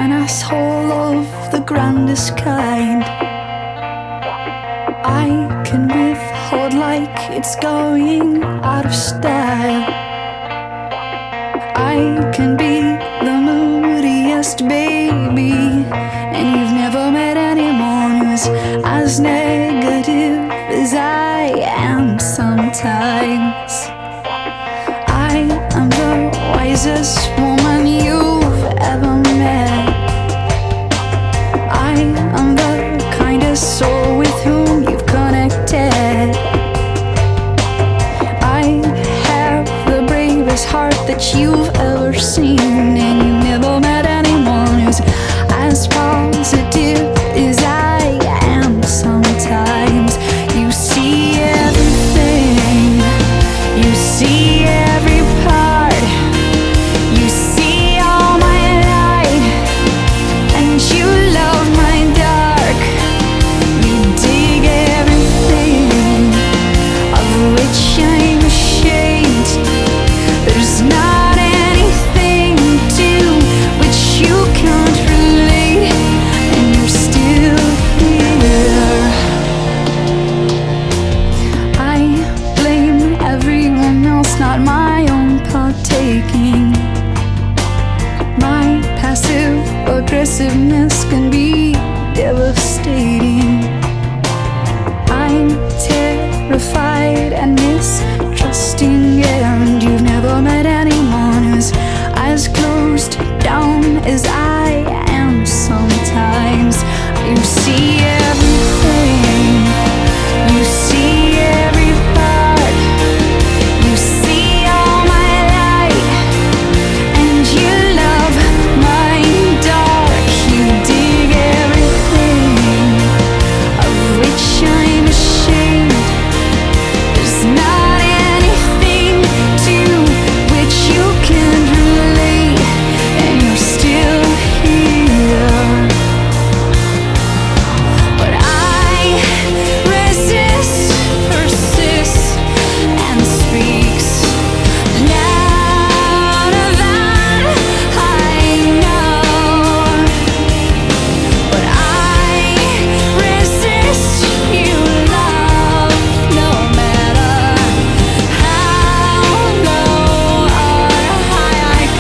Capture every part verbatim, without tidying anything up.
an asshole of the grandest kind. I can withhold like it's going out of style. I can be the moodiest baby, and you've never met anyone who's as negative as I am sometimes. I am the wisest woman you've ever met. I am the kindest soul with whom you've connected. I have the bravest heart that you've ever seen, and you've never met anyone who's as positive as I am sometimes. You see everything, you see every part, you see all my light, and you love my dark. You dig everything of which I'm ashamed. There's not anything to which you can't relate, and you're still here. I blame everyone else, not my own partaking. My passive aggressiveness can be devastating. I'm terrified and mistrusting, and you've never met anyone who's as closed down as I am sometimes. You see everything, you see every part, you see all my light, and you love my dark. You dig everything of which I'm ashamed. There's not anything to which you can relate, and you're still here. But I resist, persists, and speaks louder than I know. But I resist you, love, no matter how low or high I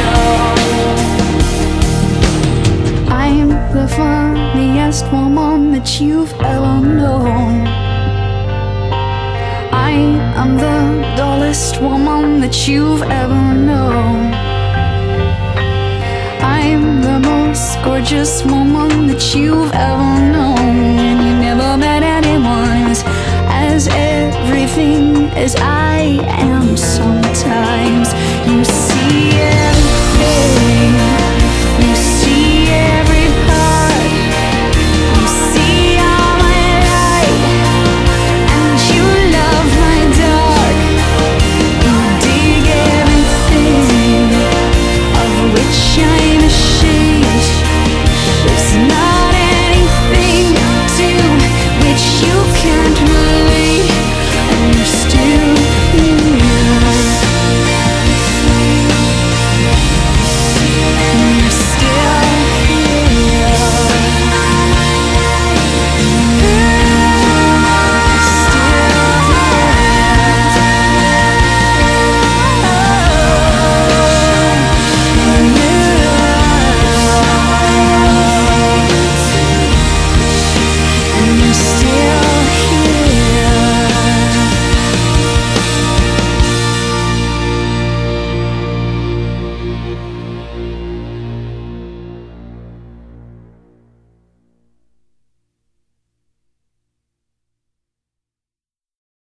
go. I'm the funniest woman that you've ever known. I am the dullest woman that you've ever known. I'm the most gorgeous woman that you've ever known, and you never met anyone who's as everything as I am sometimes.